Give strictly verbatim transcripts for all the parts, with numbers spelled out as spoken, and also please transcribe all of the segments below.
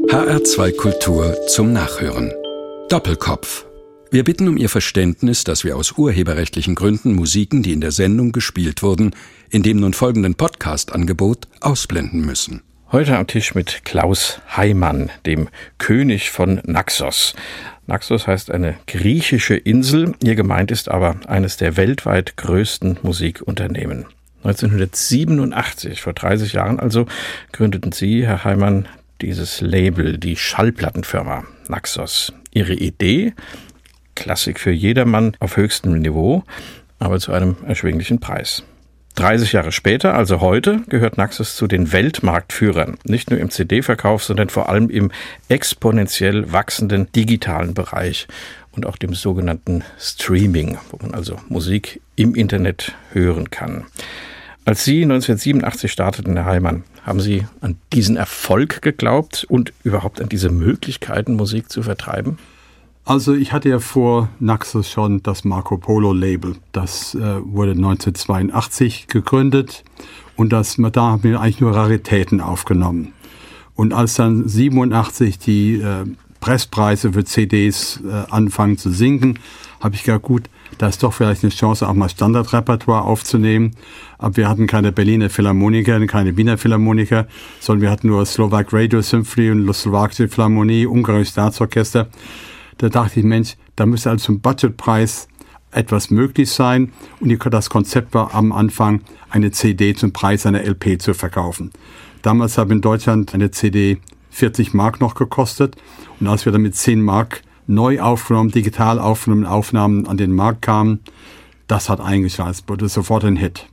H R zwei Kultur zum Nachhören. Doppelkopf. Wir bitten um Ihr Verständnis, dass wir aus urheberrechtlichen Gründen Musiken, die in der Sendung gespielt wurden, in dem nun folgenden Podcast-Angebot ausblenden müssen. Heute am Tisch mit Klaus Heimann, dem König von Naxos. Naxos heißt eine griechische Insel, hier gemeint ist aber eines der weltweit größten Musikunternehmen. neunzehnhundertsiebenundachtzig, vor dreißig Jahren also, gründeten Sie, Herr Heimann, dieses Label, die Schallplattenfirma Naxos. Ihre Idee? Klassik für jedermann auf höchstem Niveau, aber zu einem erschwinglichen Preis. dreißig Jahre später, also heute, gehört Naxos zu den Weltmarktführern. Nicht nur im C D-Verkauf, sondern vor allem im exponentiell wachsenden digitalen Bereich und auch dem sogenannten Streaming, wo man also Musik im Internet hören kann. Als Sie neunzehnhundertsiebenundachtzig starteten, Herr Heimann, haben Sie an diesen Erfolg geglaubt und überhaupt an diese Möglichkeiten, Musik zu vertreiben? Also ich hatte ja vor Naxos schon das Marco Polo Label. Das äh, wurde neunzehnhundertzweiundachtzig gegründet und das, da haben wir eigentlich nur Raritäten aufgenommen. Und als dann siebenundachtzig die äh, Presspreise für C Ds äh, anfangen zu sinken, habe ich gedacht, gut, da ist doch vielleicht eine Chance, auch mal Standardrepertoire aufzunehmen. Aber wir hatten keine Berliner Philharmoniker, keine Wiener Philharmoniker, sondern wir hatten nur Slovak Radio Symphony und Slowakische Philharmonie, Ungarische Staatsorchester. Da dachte ich, Mensch, da müsste also zum Budgetpreis etwas möglich sein. Und das Konzept war am Anfang, eine C D zum Preis einer L P zu verkaufen. Damals hat in Deutschland eine C D vierzig Mark noch gekostet. Und als wir dann mit zehn Mark neu aufgenommen, digital aufgenommen, Aufnahmen an den Markt kamen, das hat eingeschlagen, wurde sofort ein Hit.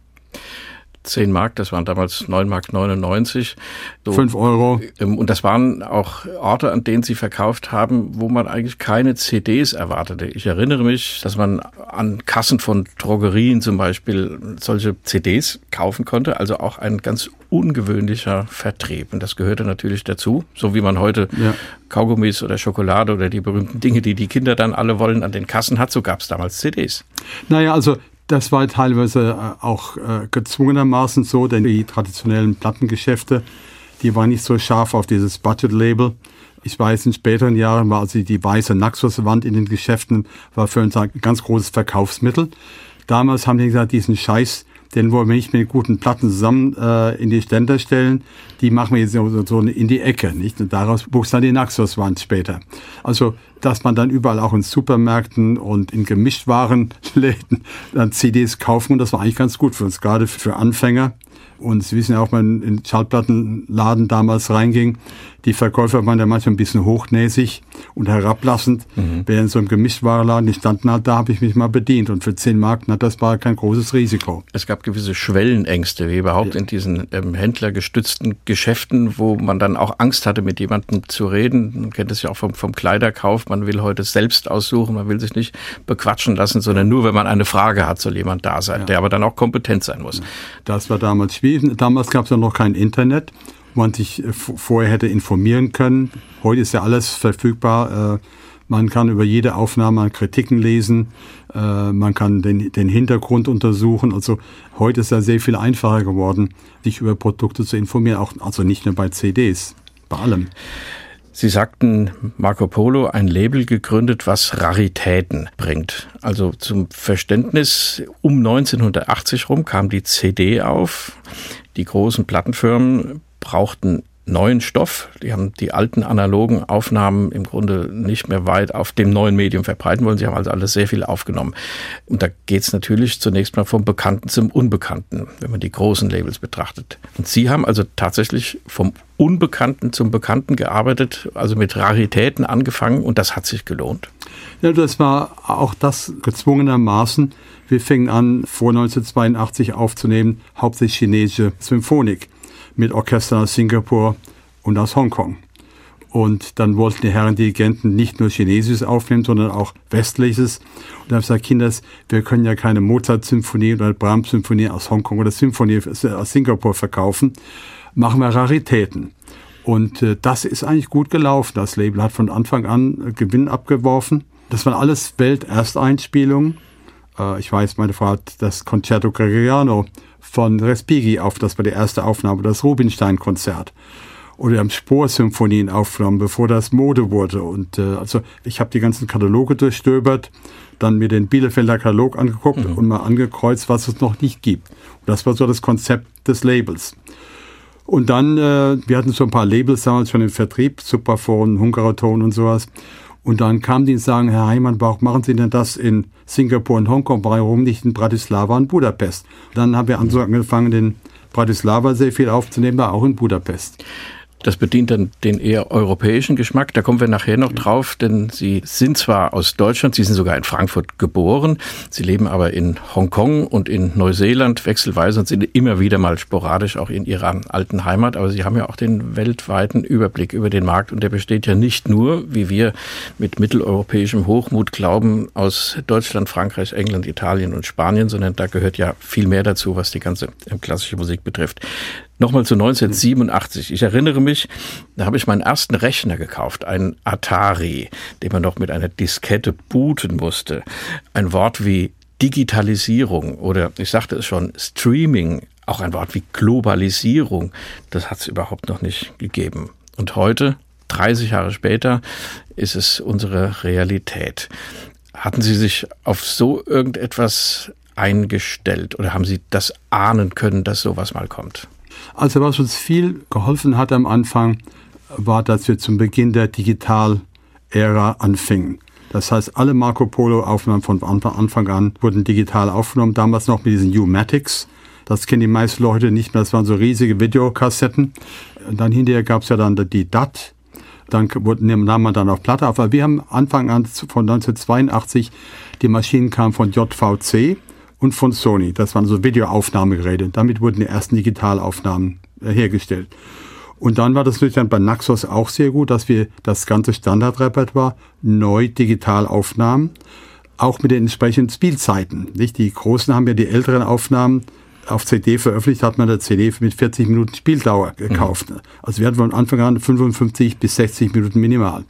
zehn Mark, das waren damals neun Mark neunundneunzig. So, fünf Euro. Und das waren auch Orte, an denen Sie verkauft haben, wo man eigentlich keine C Ds erwartete. Ich erinnere mich, dass man an Kassen von Drogerien zum Beispiel solche C Ds kaufen konnte, also auch ein ganz ungewöhnlicher Vertrieb. Und das gehörte natürlich dazu, so wie man heute ja. Kaugummis oder Schokolade oder die berühmten Dinge, die die Kinder dann alle wollen, an den Kassen hat, so gab es damals C Ds. Naja, also das war teilweise auch äh, gezwungenermaßen so, denn die traditionellen Plattengeschäfte, die waren nicht so scharf auf dieses Budget-Label. Ich weiß, in späteren Jahren war also die weiße Naxos-Wand in den Geschäften war für uns ein ganz großes Verkaufsmittel. Damals haben die gesagt, diesen Scheiß, den wollen wir nicht mit guten Platten zusammen äh, in die Ständer stellen, die machen wir jetzt so, so in die Ecke, nicht? Und daraus wuchs dann die Naxos-Wand später. Also, dass man dann überall auch in Supermärkten und in Gemischtwarenläden dann C Ds kaufen, und das war eigentlich ganz gut für uns, gerade für Anfänger. Und Sie wissen ja auch, wenn man in den Schallplattenladen damals reinging, die Verkäufer waren ja manchmal ein bisschen hochnäsig und herablassend. Mhm. Während so im Gemischtwarenladen, die standen halt, da habe ich mich mal bedient. Und für zehn Mark, na, das war kein großes Risiko. Es gab gewisse Schwellenängste, wie überhaupt ja. in diesen ähm, händlergestützten Geschäften, wo man dann auch Angst hatte, mit jemandem zu reden. Man kennt es ja auch vom, vom Kleiderkauf. Man will heute selbst aussuchen, man will sich nicht bequatschen lassen, sondern nur, wenn man eine Frage hat, soll jemand da sein, ja. der aber dann auch kompetent sein muss. Das war damals schwierig. Damals gab es ja noch kein Internet, wo man sich vorher hätte informieren können. Heute ist ja alles verfügbar. Man kann über jede Aufnahme Kritiken lesen. Man kann den, den Hintergrund untersuchen. Also heute ist ja sehr viel einfacher geworden, sich über Produkte zu informieren. Auch, also nicht nur bei C Ds, bei allem. Sie sagten, Marco Polo, ein Label gegründet, was Raritäten bringt. Also zum Verständnis, um neunzehnhundertachtzig rum kam die C D auf. Die großen Plattenfirmen brauchten neuen Stoff. Die haben die alten analogen Aufnahmen im Grunde nicht mehr weit auf dem neuen Medium verbreiten wollen. Sie haben also alles sehr viel aufgenommen. Und da geht es natürlich zunächst mal vom Bekannten zum Unbekannten, wenn man die großen Labels betrachtet. Und Sie haben also tatsächlich vom Unbekannten zum Bekannten gearbeitet, also mit Raritäten angefangen, und das hat sich gelohnt. Ja, das war auch das gezwungenermaßen. Wir fingen an, vor neunzehnhundertzweiundachtzig aufzunehmen, hauptsächlich chinesische Symphonik mit Orchestern aus Singapur und aus Hongkong. Und dann wollten die Herren Dirigenten nicht nur Chinesisches aufnehmen, sondern auch Westliches. Und dann habe ich gesagt, Kinders, wir können ja keine Mozart-Symphonie oder Brahms-Symphonie aus Hongkong oder Symphonie aus Singapur verkaufen. Machen wir Raritäten. Und äh, das ist eigentlich gut gelaufen. Das Label hat von Anfang an äh, Gewinn abgeworfen. Das waren alles Weltersteinspielungen. Äh, ich weiß, meine Frau hat das Concerto Gregoriano von Respighi auf, das war die erste Aufnahme, das Rubinstein-Konzert. Oder wir haben Sporsymphonien aufgenommen, bevor das Mode wurde. Und äh, also ich habe die ganzen Kataloge durchstöbert, dann mir den Bielefelder Katalog angeguckt mhm. und mal angekreuzt, was es noch nicht gibt. Und das war so das Konzept des Labels. Und dann, äh, wir hatten so ein paar Labels damals schon im Vertrieb, Superphone, Hungaroton und sowas. Und dann kamen die und sagen, Herr Heimann, warum machen Sie denn das in Singapur und Hongkong, warum nicht in Bratislava und Budapest? Und dann haben wir angefangen, den Bratislava sehr viel aufzunehmen, aber auch in Budapest. Das bedient dann den eher europäischen Geschmack. Da kommen wir nachher noch drauf, denn Sie sind zwar aus Deutschland, Sie sind sogar in Frankfurt geboren, Sie leben aber in Hongkong und in Neuseeland wechselweise und sind immer wieder mal sporadisch auch in Ihrer alten Heimat. Aber Sie haben ja auch den weltweiten Überblick über den Markt und der besteht ja nicht nur, wie wir mit mitteleuropäischem Hochmut glauben, aus Deutschland, Frankreich, England, Italien und Spanien, sondern da gehört ja viel mehr dazu, was die ganze klassische Musik betrifft. Nochmal zu neunzehnhundertsiebenundachtzig. Ich erinnere mich, da habe ich meinen ersten Rechner gekauft, einen Atari, den man noch mit einer Diskette booten musste. Ein Wort wie Digitalisierung oder, ich sagte es schon, Streaming, auch ein Wort wie Globalisierung, das hat es überhaupt noch nicht gegeben. Und heute, dreißig Jahre später, ist es unsere Realität. Hatten Sie sich auf so irgendetwas eingestellt oder haben Sie das ahnen können, dass sowas mal kommt? Also was uns viel geholfen hat am Anfang, war, dass wir zum Beginn der Digital-Ära anfingen. Das heißt, alle Marco Polo-Aufnahmen von Anfang an wurden digital aufgenommen, damals noch mit diesen U-Matics. Das kennen die meisten Leute nicht mehr, das waren so riesige Videokassetten. Dann hinterher gab es ja dann die D A T, dann nahm man dann auf Platte auf. Aber wir haben Anfang an von neunzehnhundertzweiundachtzig, die Maschinen kamen von J V C und von Sony. Das waren so Videoaufnahmegeräte. Damit wurden die ersten Digitalaufnahmen hergestellt. Und dann war das natürlich dann bei Naxos auch sehr gut, dass wir das ganze Standardrepertoire neu digital aufnahmen, auch mit den entsprechenden Spielzeiten. Nicht? Die Großen haben ja die älteren Aufnahmen auf C D veröffentlicht, hat man eine C D mit vierzig Minuten Spieldauer gekauft. Mhm. Also wir hatten von Anfang an fünfundfünfzig bis sechzig Minuten minimal.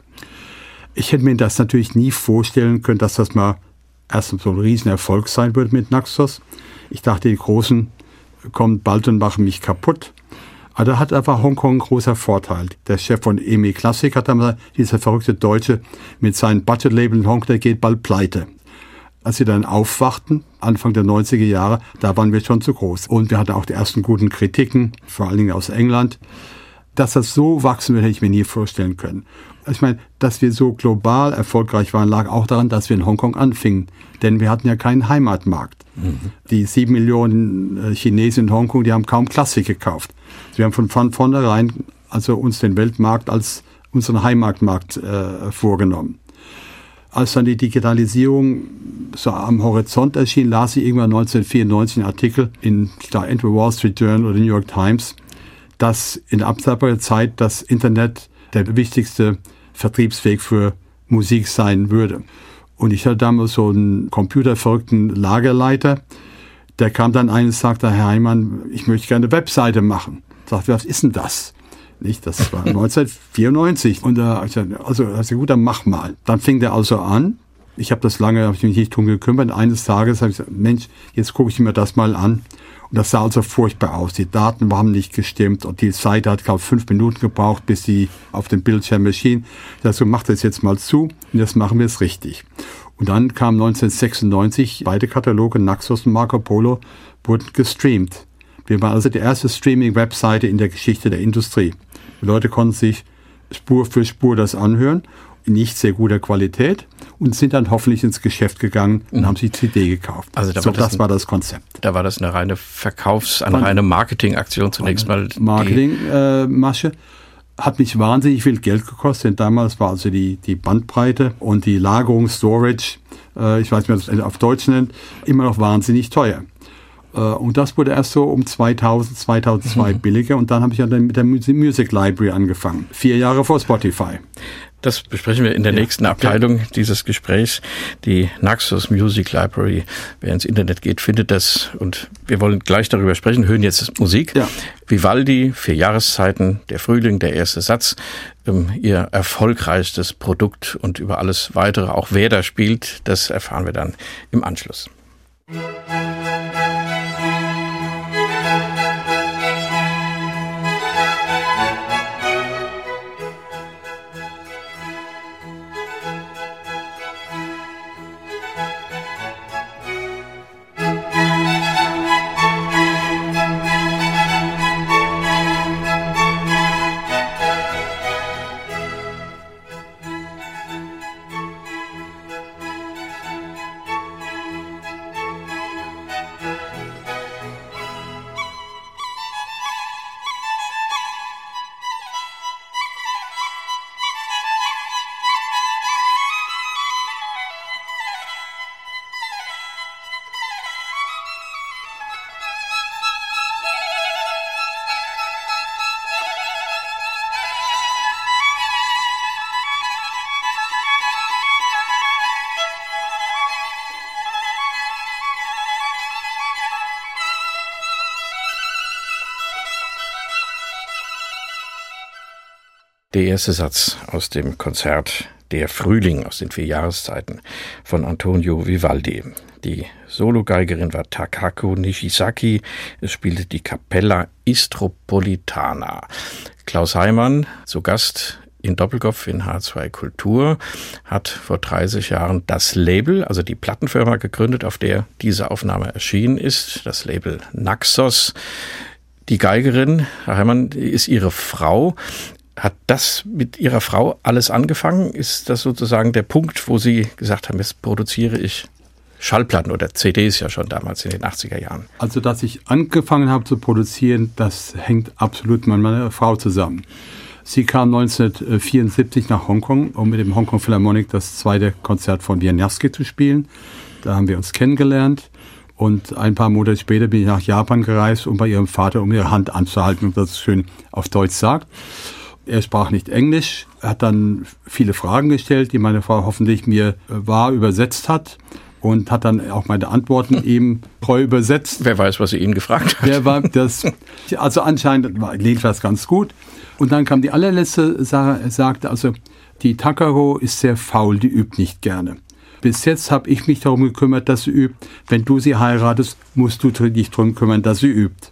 Ich hätte mir das natürlich nie vorstellen können, dass das mal erstens so ein Riesenerfolg sein wird mit Naxos. Ich dachte, die Großen kommen bald und machen mich kaputt. Aber da hat einfach Hongkong ein großer Vorteil. Der Chef von E M I Classic hat einmal gesagt, dieser verrückte Deutsche mit seinem Budget-Label in Hongkong, der geht bald pleite. Als sie dann aufwachten, Anfang der neunziger Jahre, da waren wir schon zu groß. Und wir hatten auch die ersten guten Kritiken, vor allen Dingen aus England. Dass das so wachsen wird, hätte ich mir nie vorstellen können. Ich meine, dass wir so global erfolgreich waren, lag auch daran, dass wir in Hongkong anfingen. Denn wir hatten ja keinen Heimatmarkt. Mhm. Die sieben Millionen Chinesen in Hongkong, die haben kaum Klassik gekauft. Wir haben von, von vornherein also uns den Weltmarkt als unseren Heimatmarkt äh, vorgenommen. Als dann die Digitalisierung so am Horizont erschien, las ich irgendwann neunzehnhundertvierundneunzig einen Artikel in da, entweder Wall Street Journal oder New York Times, dass in absehbarer Zeit das Internet der wichtigste Vertriebsweg für Musik sein würde. Und ich hatte damals so einen computerverrückten Lagerleiter, der kam dann eines und sagte, Herr Heimann, ich möchte gerne eine Webseite machen. Ich sagte, was ist denn das? Nicht, das war neunzehnhundertvierundneunzig. Und da, also, also gut, dann mach mal. Dann fing der also an. Ich habe das lange, habe ich mich nicht drum gekümmert. Eines Tages habe ich gesagt, Mensch, jetzt gucke ich mir das mal an. Und das sah also furchtbar aus. Die Daten haben nicht gestimmt und die Seite hat, glaube ich, fünf Minuten gebraucht, bis sie auf dem Bildschirm erschien. Ich dachte, so, mach das jetzt mal zu und jetzt machen wir es richtig. Und dann kam neunzehnhundertsechsundneunzig, beide Kataloge, Naxos und Marco Polo, wurden gestreamt. Wir waren also die erste Streaming-Webseite in der Geschichte der Industrie. Die Leute konnten sich Spur für Spur das anhören, in nicht sehr guter Qualität, und sind dann hoffentlich ins Geschäft gegangen und mhm. haben sich C D gekauft. Also da so, war das, das war das Konzept. Da war das eine reine Verkaufs-, eine Von, reine Marketingaktion zunächst mal. Marketingmasche. Äh, hat mich wahnsinnig viel Geld gekostet, denn damals war also die, die Bandbreite und die Lagerung, Storage, äh, ich weiß nicht, wie man das auf Deutsch nennt, immer noch wahnsinnig teuer. Und das wurde erst so um zweitausend, zweitausendzwei mhm. billiger. Und dann habe ich ja dann mit der Music Library angefangen. Vier Jahre vor Spotify. Das besprechen wir in der ja. nächsten Abteilung ja. dieses Gesprächs. Die Naxos Music Library. Wer ins Internet geht, findet das. Und wir wollen gleich darüber sprechen. Hören jetzt Musik. Ja. Vivaldi, vier Jahreszeiten, der Frühling, der erste Satz. Ihr erfolgreichstes Produkt und über alles weitere, auch wer da spielt, das erfahren wir dann im Anschluss. Der erste Satz aus dem Konzert Der Frühling aus den vier Jahreszeiten von Antonio Vivaldi. Die Sologeigerin war Takako Nishizaki. Es spielte die Cappella Istropolitana. Klaus Heimann, zu Gast in Doppelkopf in H zwei Kultur, hat vor dreißig Jahren das Label, also die Plattenfirma, gegründet, auf der diese Aufnahme erschienen ist. Das Label Naxos. Die Geigerin, Herr Heimann, ist Ihre Frau. Hat das mit Ihrer Frau alles angefangen? Ist das sozusagen der Punkt, wo Sie gesagt haben, jetzt produziere ich Schallplatten oder C Ds ja schon damals in den achtziger Jahren? Also, dass ich angefangen habe zu produzieren, das hängt absolut mit meiner Frau zusammen. Sie kam neunzehnhundertvierundsiebzig nach Hongkong, um mit dem Hongkong Philharmonic das zweite Konzert von Wieniawski zu spielen. Da haben wir uns kennengelernt. Und ein paar Monate später bin ich nach Japan gereist, um bei ihrem Vater um ihre Hand anzuhalten, wie man das schön auf Deutsch sagt. Er sprach nicht Englisch, er hat dann viele Fragen gestellt, die meine Frau hoffentlich mir wahr übersetzt hat und hat dann auch meine Antworten ihm treu übersetzt. Wer weiß, was sie ihn gefragt hat. Wer war das? Also anscheinend war jedenfalls ganz gut. Und dann kam die allerletzte Sache, er sagte also, die Takako ist sehr faul, die übt nicht gerne. Bis jetzt habe ich mich darum gekümmert, dass sie übt. Wenn du sie heiratest, musst du dich darum kümmern, dass sie übt.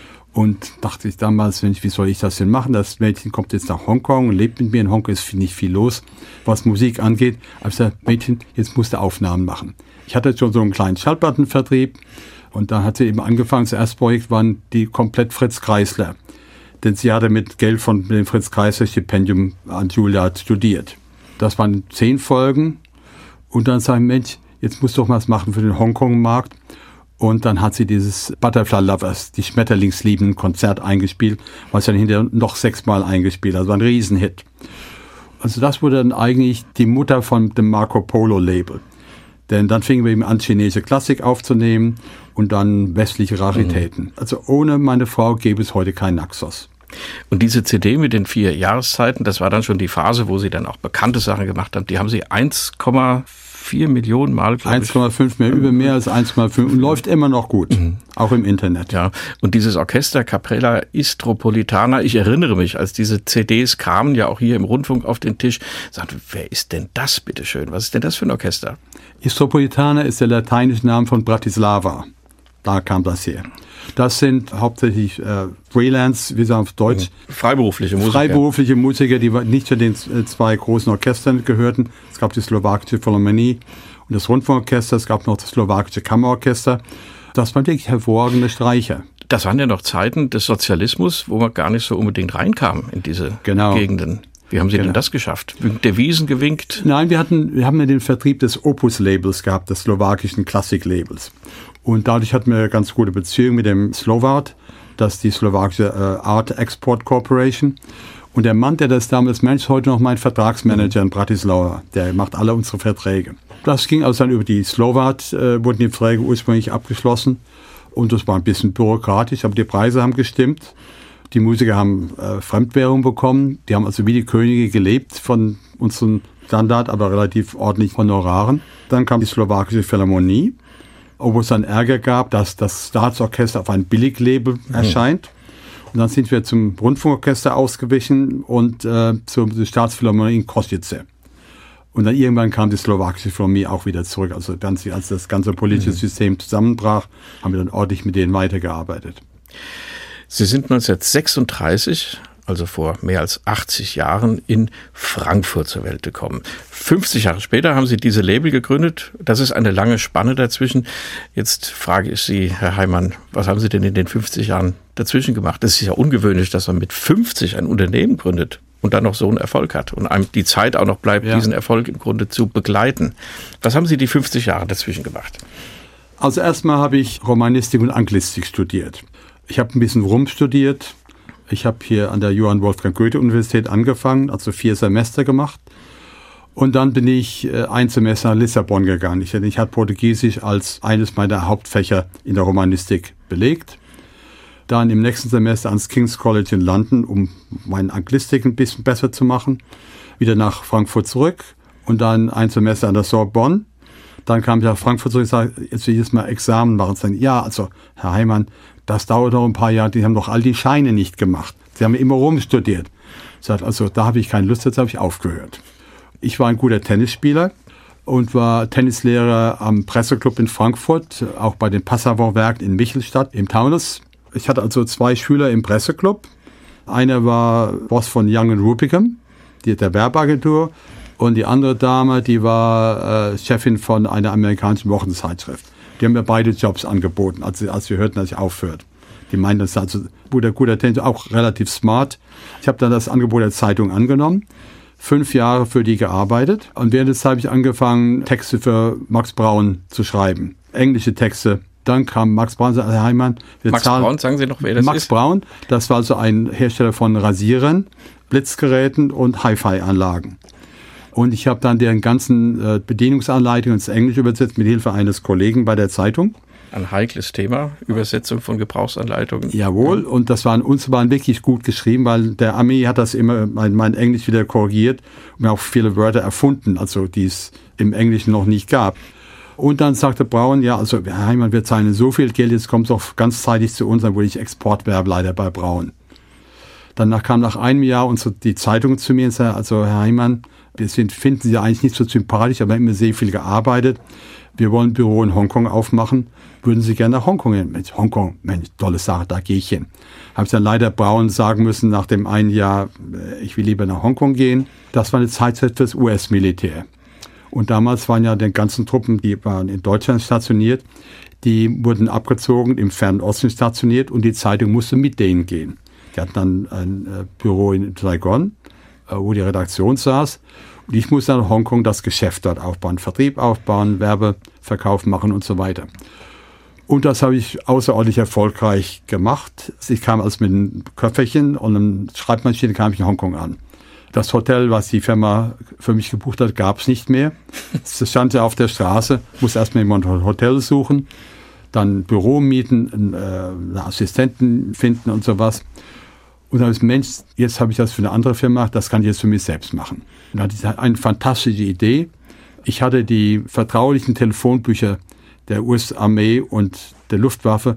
Und dachte ich damals, wie soll ich das denn machen? Das Mädchen kommt jetzt nach Hongkong und lebt mit mir. In Hongkong ist nicht viel los, was Musik angeht. Aber ich sagte, Mädchen, jetzt musst du Aufnahmen machen. Ich hatte schon so einen kleinen Schallplattenvertrieb. Und dann hat sie eben angefangen. Das erste Projekt waren die komplett Fritz Kreisler. Denn sie hatte mit Geld von dem Fritz Kreisler Stipendium an Juilliard studiert. Das waren zehn Folgen. Und dann sage ich, Mensch, jetzt musst du doch was machen für den Hongkong-Markt. Und dann hat sie dieses Butterfly Lovers, die Schmetterlingslieben Konzert eingespielt, was dann hinterher noch sechsmal eingespielt hat. Das war ein Riesenhit. Also das wurde dann eigentlich die Mutter von dem Marco Polo Label. Denn dann fingen wir eben an, chinesische Klassik aufzunehmen und dann westliche Raritäten. Mhm. Also ohne meine Frau gäbe es heute kein Naxos. Und diese C D mit den vier Jahreszeiten, das war dann schon die Phase, wo Sie dann auch bekannte Sachen gemacht haben. Die haben Sie eins Komma vier Millionen Mal, glaube ich. eins Komma fünf mehr, über mehr als eins Komma fünf und läuft immer noch gut, mhm. auch im Internet. Ja, und dieses Orchester Cappella Istropolitana, ich erinnere mich, als diese C Ds kamen, ja auch hier im Rundfunk auf den Tisch, sagte, wer ist denn das, bitteschön? Was ist denn das für ein Orchester? Istropolitana ist der lateinische Name von Bratislava. Da kam das her. Das sind hauptsächlich äh, Freelance, wie sagen auf Deutsch. Freiberufliche Musiker. Freiberufliche Musiker, die nicht zu den zwei großen Orchestern gehörten. Es gab die slowakische Philharmonie und das Rundfunkorchester. Es gab noch das slowakische Kammerorchester. Das waren wirklich hervorragende Streicher. Das waren ja noch Zeiten des Sozialismus, wo man gar nicht so unbedingt reinkam in diese genau. Gegenden. Wie haben Sie genau. denn das geschafft? Der Wiesen gewinkt? Nein, wir hatten, wir haben ja den Vertrieb des Opus-Labels gehabt, des slowakischen Klassik-Labels. Und dadurch hatten wir eine ganz gute Beziehung mit dem Slowart, das ist die slowakische äh, Art Export Corporation. Und der Mann, der das damals managt, ist heute noch mein Vertragsmanager in Bratislava. Der macht alle unsere Verträge. Das ging also dann über die Slowart, äh, wurden die Verträge ursprünglich abgeschlossen. Und das war ein bisschen bürokratisch, aber die Preise haben gestimmt. Die Musiker haben äh, Fremdwährung bekommen. Die haben also wie die Könige gelebt von unseren Standard, aber relativ ordentlich Honoraren. Dann kam die slowakische Philharmonie, wo es dann Ärger gab, dass das Staatsorchester auf ein Billiglabel mhm. erscheint. Und dann sind wir zum Rundfunkorchester ausgewichen und äh, zur Staatsphilharmonie in Košice. Und dann irgendwann kam die slowakische Philharmonie auch wieder zurück. Also ganz, als das ganze politische mhm. System zusammenbrach, haben wir dann ordentlich mit denen weitergearbeitet. Sie sind neunzehnhundertsechsunddreißig, also vor mehr als achtzig Jahren, in Frankfurt zur Welt gekommen. fünfzig Jahre später haben Sie diese Label gegründet. Das ist eine lange Spanne dazwischen. Jetzt frage ich Sie, Herr Heimann, was haben Sie denn in den fünfzig Jahren dazwischen gemacht? Es ist ja ungewöhnlich, dass man mit fünfzig ein Unternehmen gründet und dann noch so einen Erfolg hat und einem die Zeit auch noch bleibt, ja. diesen Erfolg im Grunde zu begleiten. Was haben Sie die fünfzig Jahre dazwischen gemacht? Also erstmal habe ich Romanistik und Anglistik studiert. Ich habe ein bisschen Rum studiert. Ich habe hier an der Johann Wolfgang Goethe Universität angefangen, also vier Semester gemacht. Und dann bin ich ein Semester nach Lissabon gegangen. Ich, ich hatte Portugiesisch als eines meiner Hauptfächer in der Romanistik belegt. Dann im nächsten Semester ans King's College in London, um meine Anglistik ein bisschen besser zu machen. Wieder nach Frankfurt zurück und dann ein Semester an der Sorbonne. Dann kam ich nach Frankfurt zurück und sagte, jetzt will ich jetzt mal Examen machen. Sagen, ja, also Herr Heimann, das dauert noch ein paar Jahre, die haben doch all die Scheine nicht gemacht. Sie haben immer rumstudiert. Ich sagte, also da habe ich keine Lust, jetzt habe ich aufgehört. Ich war ein guter Tennisspieler und war Tennislehrer am Presseclub in Frankfurt, auch bei den Passavant-Werken in Michelstadt im Taunus. Ich hatte also zwei Schüler im Presseclub. Einer war Boss von Young and Rubicam, die der Werbeagentur, und die andere Dame, die war äh, Chefin von einer amerikanischen Wochenzeitschrift. Die haben mir beide Jobs angeboten, als sie, als sie hörten, dass ich aufhört. Die meinten, das ist also guter, guter Tennis, auch relativ smart. Ich habe dann das Angebot der Zeitung angenommen, fünf Jahre für die gearbeitet. Und während der Zeit habe ich angefangen, Texte für Max Braun zu schreiben, englische Texte. Dann kam Max Braun und sagte, Herr Heimann, wir Max zahlen. Braun, sagen Sie noch, wer das Max ist? Max Braun, das war also ein Hersteller von Rasierern, Blitzgeräten und Hi-Fi-Anlagen. Und ich habe dann deren ganzen äh, Bedienungsanleitungen ins Englische übersetzt mit Hilfe eines Kollegen bei der Zeitung. Ein heikles Thema, Übersetzung von Gebrauchsanleitungen. Jawohl, und das waren uns waren wirklich gut geschrieben, weil der Ami hat das immer, mein, mein Englisch wieder korrigiert und auch viele Wörter erfunden, also die es im Englischen noch nicht gab. Und dann sagte Braun, ja, also Herr Heimann, wir zahlen so viel Geld, jetzt kommt es doch ganzzeitig zu uns, dann wurde ich Exportwerbeleiter bei Braun. Danach kam nach einem Jahr unsere, die Zeitung zu mir und sagte, also Herr Heimann, wir sind, finden Sie eigentlich nicht so sympathisch, aber immer sehr viel gearbeitet. Wir wollen ein Büro in Hongkong aufmachen. Würden Sie gerne nach Hongkong gehen? Mensch, Hongkong, Mensch, tolle Sache, da gehe ich hin. Habe ich dann leider Braun sagen müssen, nach dem einen Jahr, ich will lieber nach Hongkong gehen. Das war eine Zeitzeit fürs U S-Militär. Und damals waren ja die ganzen Truppen, die waren in Deutschland stationiert, die wurden abgezogen, im Fernen Osten stationiert und die Zeitung musste mit denen gehen. Die hatten dann ein äh, Büro in Saigon, äh, wo die Redaktion saß. Und ich musste dann in Hongkong das Geschäft dort aufbauen, Vertrieb aufbauen, Werbeverkauf machen und so weiter. Und das habe ich außerordentlich erfolgreich gemacht. Ich kam also mit einem Köfferchen und einem Schreibmaschine kam ich in Hongkong an. Das Hotel, was die Firma für mich gebucht hat, gab es nicht mehr. Es stand ja auf der Straße, musste erstmal jemand ein Hotel suchen, dann ein Büro mieten, einen, äh, einen Assistenten finden und sowas. Und dann habe ich gesagt, Mensch, jetzt habe ich das für eine andere Firma, das kann ich jetzt für mich selbst machen. Und dann hatte ich eine fantastische Idee. Ich hatte die vertraulichen Telefonbücher der U S-Armee und der Luftwaffe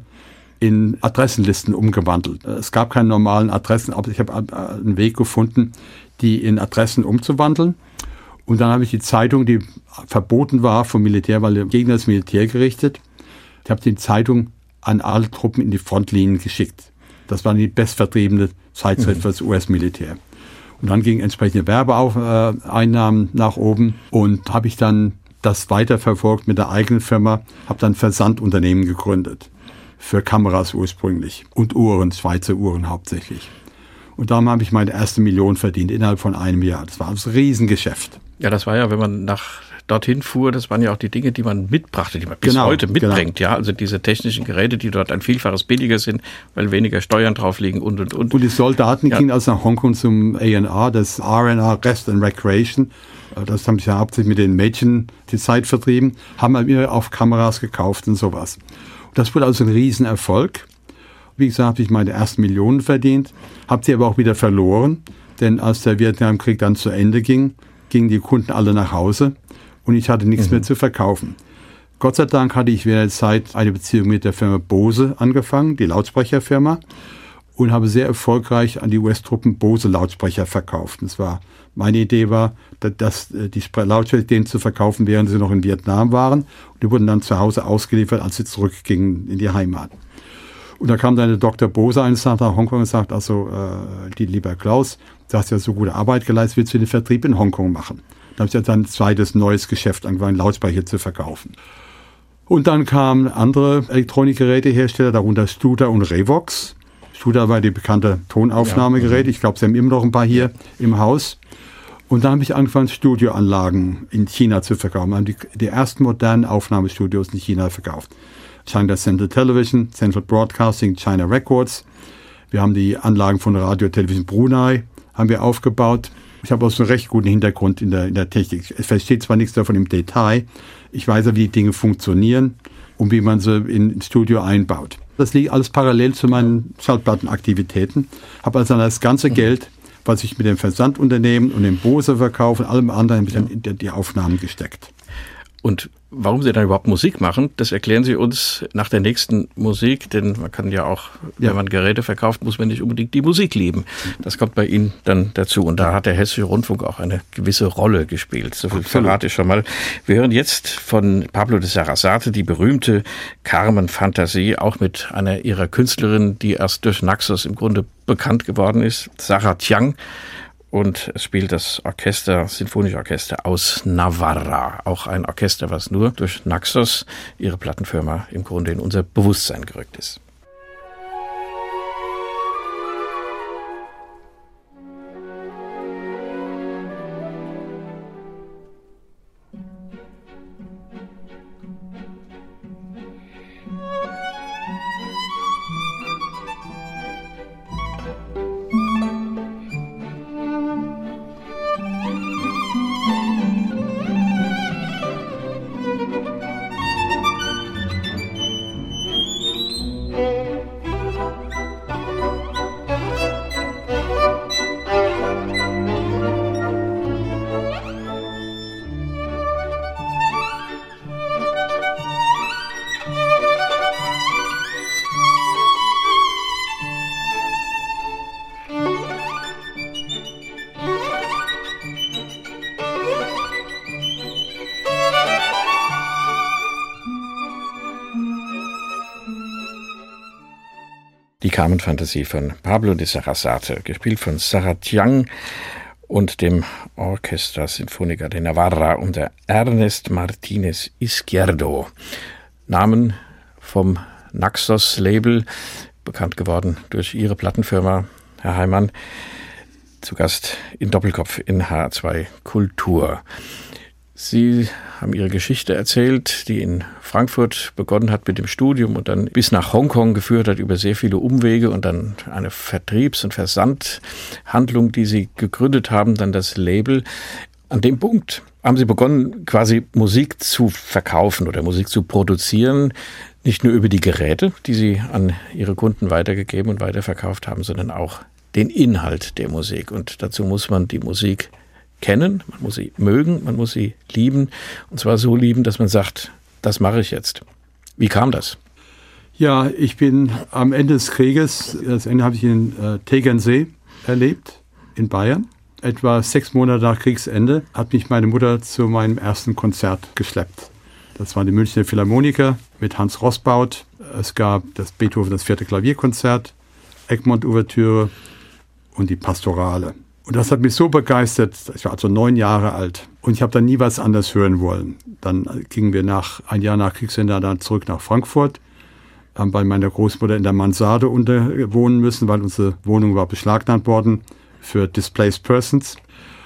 in Adressenlisten umgewandelt. Es gab keine normalen Adressen, aber ich habe einen Weg gefunden, die in Adressen umzuwandeln. Und dann habe ich die Zeitung, die verboten war vom Militär, weil gegen das Militär gerichtet, ich habe die Zeitung an alle Truppen in die Frontlinien geschickt. Das war die bestvertriebene Zeitschrift für das U S-Militär. Und dann gingen entsprechende Werbeeinnahmen nach oben und habe ich dann das weiterverfolgt mit der eigenen Firma, habe dann Versandunternehmen gegründet. Für Kameras ursprünglich und Uhren, Schweizer Uhren hauptsächlich. Und darum habe ich meine erste Million verdient innerhalb von einem Jahr. Das war ein Riesengeschäft. Ja, das war ja, wenn man nach dorthin fuhr, das waren ja auch die Dinge, die man mitbrachte, die man bis genau, heute mitbringt. Genau. Ja, also diese technischen Geräte, die dort ein Vielfaches billiger sind, weil weniger Steuern drauf liegen und, und, und. Und die Soldaten ja. gingen also nach Hongkong zum A and R, das R and R, Rest and Recreation. Das haben sie ja hauptsächlich mit den Mädchen die Zeit vertrieben, haben mir auf Kameras gekauft und sowas. Das wurde also ein Riesenerfolg. Wie gesagt, habe ich meine ersten Millionen verdient, habe sie aber auch wieder verloren, denn als der Vietnamkrieg dann zu Ende ging, gingen die Kunden alle nach Hause und ich hatte nichts mhm. mehr zu verkaufen. Gott sei Dank hatte ich während der Zeit eine Beziehung mit der Firma Bose angefangen, die Lautsprecherfirma, und habe sehr erfolgreich an die U S-Truppen Bose-Lautsprecher verkauft. Das war, meine Idee war, dass die Lautsprecher denen zu verkaufen, während sie noch in Vietnam waren. Und die wurden dann zu Hause ausgeliefert, als sie zurückgingen in die Heimat. Und da kam dann der Doktor Bose eines Tages nach Hongkong und sagt, also, äh, die, lieber Klaus, du hast ja so gute Arbeit geleistet, willst du den Vertrieb in Hongkong machen? Da habe ich dann ein zweites neues Geschäft angefangen, Lautsprecher zu verkaufen. Und dann kamen andere Elektronikgerätehersteller, darunter Studer und Revox. Studer war die bekannte Tonaufnahmegerät. Ja. Ich glaube, sie haben immer noch ein paar hier im Haus. Und dann habe ich angefangen, Studioanlagen in China zu verkaufen. Wir haben die, die ersten modernen Aufnahmestudios in China verkauft. China Central Television, Central Broadcasting, China Records. Wir haben die Anlagen von Radio Television Brunei haben wir aufgebaut. Ich habe auch so einen recht guten Hintergrund in der, in der Technik. Ich verstehe zwar nichts davon im Detail. Ich weiß aber, wie die Dinge funktionieren und wie man sie in ein Studio einbaut. Das liegt alles parallel zu meinen Schallplattenaktivitäten. Habe also das ganze Geld, was ich mit dem Versandunternehmen und dem Bose verkaufe und allem anderen, habe ich dann in die Aufnahmen gesteckt. Und warum Sie dann überhaupt Musik machen, das erklären Sie uns nach der nächsten Musik, denn man kann ja auch, ja. wenn man Geräte verkauft, muss man nicht unbedingt die Musik lieben. Das kommt bei Ihnen dann dazu und da hat der Hessische Rundfunk auch eine gewisse Rolle gespielt. So viel verrate ich schon mal. Wir hören jetzt von Pablo de Sarasate die berühmte Carmen-Fantasie, auch mit einer ihrer Künstlerinnen, die erst durch Naxos im Grunde bekannt geworden ist, Sarah Tiang. Und es spielt das Orchester, Sinfonische Orchester aus Navarra. Auch ein Orchester, was nur durch Naxos, ihre Plattenfirma, im Grunde in unser Bewusstsein gerückt ist. Die Carmen-Fantasie von Pablo de Sarasate, gespielt von Sarah Tiang und dem Orchestra Sinfónica de Navarra unter Ernest Martínez Izquierdo. Namen vom Naxos-Label, bekannt geworden durch Ihre Plattenfirma, Herr Heimann, zu Gast in Doppelkopf in H R zwei Kultur. Sie haben Ihre Geschichte erzählt, die in Frankfurt begonnen hat mit dem Studium und dann bis nach Hongkong geführt hat über sehr viele Umwege und dann eine Vertriebs- und Versandhandlung, die Sie gegründet haben, dann das Label. An dem Punkt haben Sie begonnen, quasi Musik zu verkaufen oder Musik zu produzieren, nicht nur über die Geräte, die Sie an Ihre Kunden weitergegeben und weiterverkauft haben, sondern auch den Inhalt der Musik. Und dazu muss man die Musik kennen, man muss sie mögen, man muss sie lieben. Und zwar so lieben, dass man sagt, das mache ich jetzt. Wie kam das? Ja, ich bin am Ende des Krieges, das Ende habe ich in äh, Tegernsee erlebt, in Bayern. Etwa sechs Monate nach Kriegsende hat mich meine Mutter zu meinem ersten Konzert geschleppt. Das waren die Münchner Philharmoniker mit Hans Roßbaut. Es gab das Beethoven, das vierte Klavierkonzert, Egmont-Ouvertüre und die Pastorale. Und das hat mich so begeistert, ich war also neun Jahre alt und ich habe dann nie was anderes hören wollen. Dann gingen wir nach ein Jahr nach Kriegsende dann zurück nach Frankfurt, haben bei meiner Großmutter in der Mansarde wohnen müssen, weil unsere Wohnung war beschlagnahmt worden für Displaced Persons.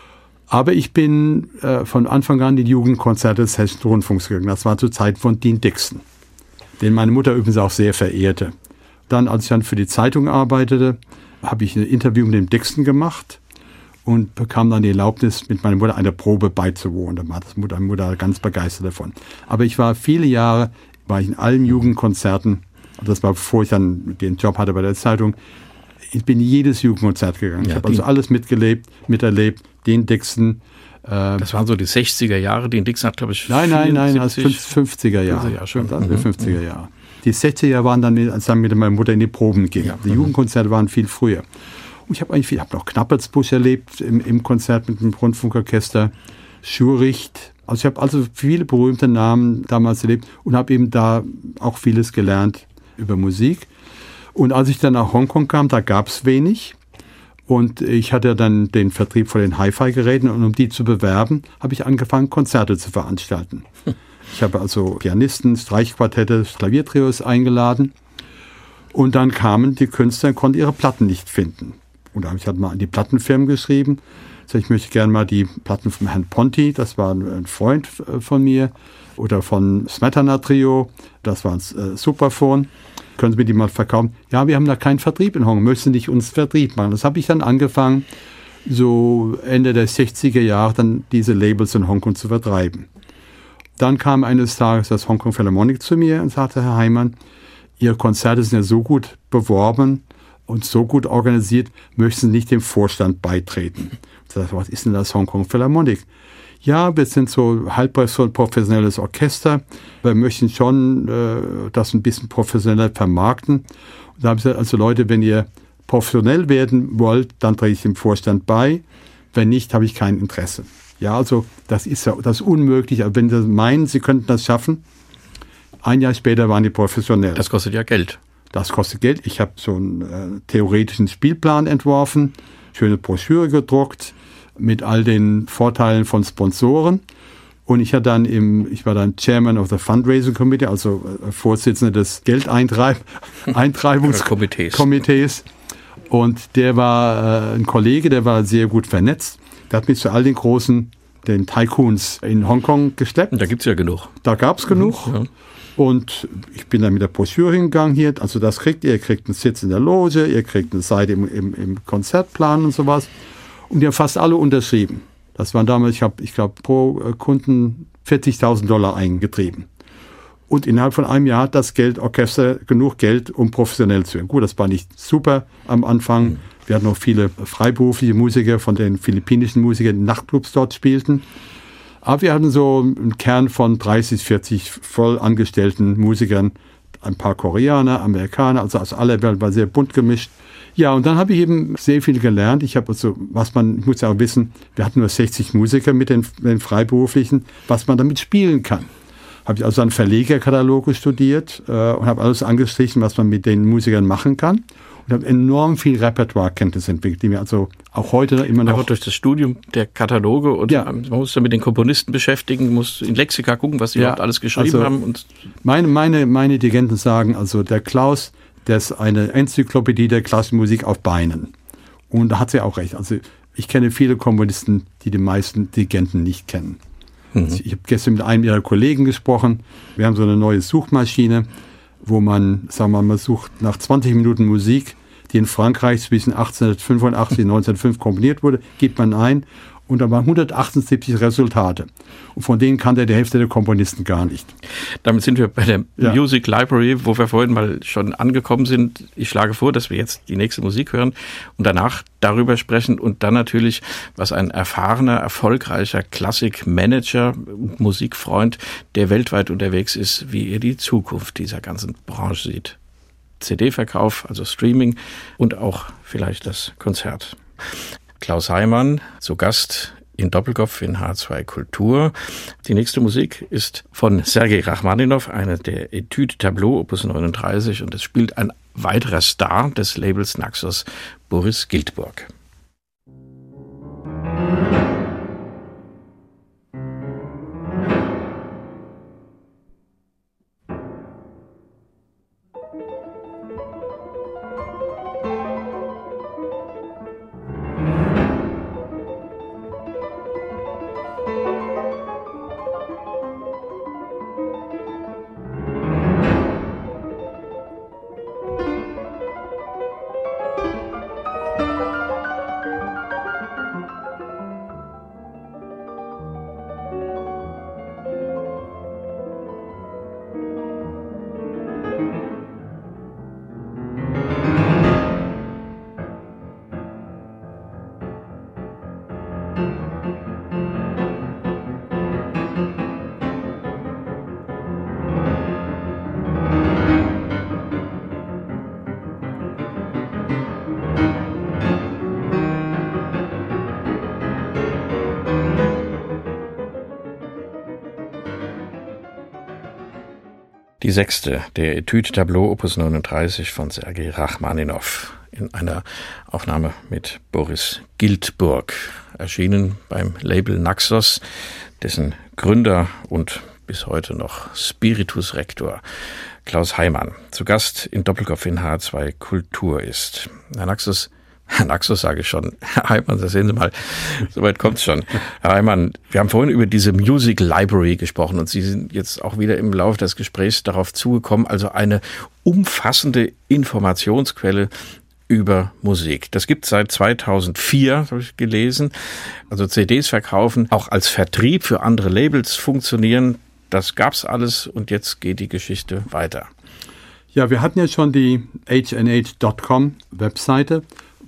Aber ich bin äh, von Anfang an in die Jugendkonzerte des Hessischen Rundfunks gegangen. Das war zur Zeit von Dean Dixon, den meine Mutter übrigens auch sehr verehrte. Dann, als ich dann für die Zeitung arbeitete, habe ich ein Interview mit dem Dixon gemacht und bekam dann die Erlaubnis, mit meiner Mutter eine Probe beizuwohnen. Da war das Mutter, meine Mutter ganz begeistert davon. Aber ich war viele Jahre, war ich in allen Jugendkonzerten, das war bevor ich dann den Job hatte bei der Zeitung, ich bin in jedes Jugendkonzert gegangen. Ja, ich habe also alles mitgelebt, miterlebt, den Dixon. Äh, das waren so die sechziger Jahre, den Dixon hat, glaube ich, Nein, nein, nein, das fünfziger Jahre. Ja, schon. Dann, mhm. fünfziger Jahre. Die sechziger Jahre waren dann, als dann mit meiner Mutter in die Proben ging. Ja. Die mhm. Jugendkonzerte waren viel früher. Ich habe eigentlich viel, habe noch Knappertsbusch erlebt im, im Konzert mit dem Rundfunkorchester, Schuricht. Also ich habe also viele berühmte Namen damals erlebt und habe eben da auch vieles gelernt über Musik. Und als ich dann nach Hongkong kam, da gab es wenig. Und ich hatte dann den Vertrieb von den Hi-Fi-Geräten und um die zu bewerben, habe ich angefangen, Konzerte zu veranstalten. Ich habe also Pianisten, Streichquartette, Klaviertrios eingeladen. Und dann kamen die Künstler und konnten ihre Platten nicht finden. Und da habe ich halt mal an die Plattenfirmen geschrieben. Also ich möchte gerne mal die Platten von Herrn Ponti, das war ein Freund von mir, oder von Smetana Trio, das war ein äh, Superphon. Können Sie mir die mal verkaufen? Ja, wir haben da keinen Vertrieb in Hongkong, möchten Sie nicht uns Vertrieb machen? Das habe ich dann angefangen, so Ende der sechziger Jahre, dann diese Labels in Hongkong zu vertreiben. Dann kam eines Tages das Hongkong Philharmonic zu mir und sagte, Herr Heimann, Ihre Konzerte sind ja so gut beworben und so gut organisiert, möchten Sie nicht dem Vorstand beitreten? Ich sagte, was ist denn das Hongkong Philharmonic? ja, wir sind so halb so ein professionelles Orchester. Wir möchten schon äh, das ein bisschen professioneller vermarkten. Und da haben sie gesagt, also Leute, wenn ihr professionell werden wollt, dann trete ich dem Vorstand bei. Wenn nicht, habe ich kein Interesse. Ja, also das ist ja das ist unmöglich. Aber wenn Sie meinen, Sie könnten das schaffen, ein Jahr später waren die professionell. Das kostet ja Geld. Das kostet Geld. Ich habe so einen äh, theoretischen Spielplan entworfen, schöne Broschüre gedruckt mit all den Vorteilen von Sponsoren. Und ich, dann im, ich war dann Chairman of the Fundraising Committee, also äh, Vorsitzender des Geldeintreibungskomitees. Komitees. Und der war äh, ein Kollege, der war sehr gut vernetzt. Der hat mich zu all den großen, den Tycoons in Hongkong geschleppt. Da gibt's ja genug. Da gab's genug. Mhm, ja. Und ich bin dann mit der Broschüre hingegangen hier. Also das kriegt ihr. Ihr kriegt einen Sitz in der Loge, ihr kriegt eine Seite im, im, im Konzertplan und sowas. Und die haben fast alle unterschrieben. Das waren damals, ich habe, ich glaube, pro Kunden vierzigtausend Dollar eingetrieben. Und innerhalb von einem Jahr hat das Geld, Orchester, genug Geld, um professionell zu werden. Gut, das war nicht super am Anfang. Wir hatten noch viele freiberufliche Musiker von den philippinischen Musikern, die Nachtclubs dort spielten. Aber wir hatten so einen Kern von dreißig, vierzig voll angestellten Musikern. Ein paar Koreaner, Amerikaner, also aus aller Welt, war sehr bunt gemischt. Ja, und dann habe ich eben sehr viel gelernt. Ich habe also, was man, ich muss ja auch wissen, wir hatten nur sechzig Musiker mit den, den Freiberuflichen, was man damit spielen kann. Habe ich also einen Verlegerkatalog studiert äh, und habe alles angestrichen, was man mit den Musikern machen kann. Und habe enorm viel Repertoirekenntnis entwickelt, die mir also auch heute immer noch... Aber durch das Studium der Kataloge und ja. Man muss dann mit den Komponisten beschäftigen, muss in Lexika gucken, was sie ja, überhaupt alles geschrieben also haben. Und meine, meine, meine Dirigenten sagen, also der Klaus, der ist eine Enzyklopädie der klassischen Musik auf Beinen. Und da hat sie auch recht. Also ich kenne viele Komponisten, die die meisten Dirigenten nicht kennen. Mhm. Ich habe gestern mit einem ihrer Kollegen gesprochen. Wir haben so eine neue Suchmaschine, wo man, sagen wir mal, man sucht nach zwanzig Minuten Musik, die in Frankreich zwischen achtzehnhundertfünfundachtzig und neunzehnhundertfünf komponiert wurde, gibt man ein und da waren hundertachtundsiebzig Resultate. Und von denen kannte die Hälfte der Komponisten gar nicht. Damit sind wir bei der ja. Music Library, wo wir vorhin mal schon angekommen sind. Ich schlage vor, dass wir jetzt die nächste Musik hören und danach darüber sprechen und dann natürlich, was ein erfahrener, erfolgreicher Klassikmanager, Musikfreund, der weltweit unterwegs ist, wie er die Zukunft dieser ganzen Branche sieht. C D-Verkauf, also Streaming und auch vielleicht das Konzert. Klaus Heimann zu Gast in Doppelkopf in H zwei Kultur. Die nächste Musik ist von Sergei Rachmaninow, eine der Etudes Tableau, Opus neununddreißig, und es spielt ein weiterer Star des Labels Naxos, Boris Giltburg. Die sechste der Etudes Tableau Opus neununddreißig von Sergei Rachmaninow in einer Aufnahme mit Boris Giltburg, erschienen beim Label Naxos, dessen Gründer und bis heute noch Spiritus Rector Klaus Heimann zu Gast in Doppelkopf in H zwei Kultur ist. Herr Naxos, Herr Naxos sage ich schon, Herr Heimann, das sehen Sie mal, soweit kommt's schon. Herr Heimann, wir haben vorhin über diese Music Library gesprochen und Sie sind jetzt auch wieder im Laufe des Gesprächs darauf zugekommen, also eine umfassende Informationsquelle über Musik. Das gibt es seit zweitausendvier, habe ich gelesen. Also C Ds verkaufen, auch als Vertrieb für andere Labels funktionieren. Das gab's alles und jetzt geht die Geschichte weiter. Ja, wir hatten ja schon die H and H Punkt com Webseite,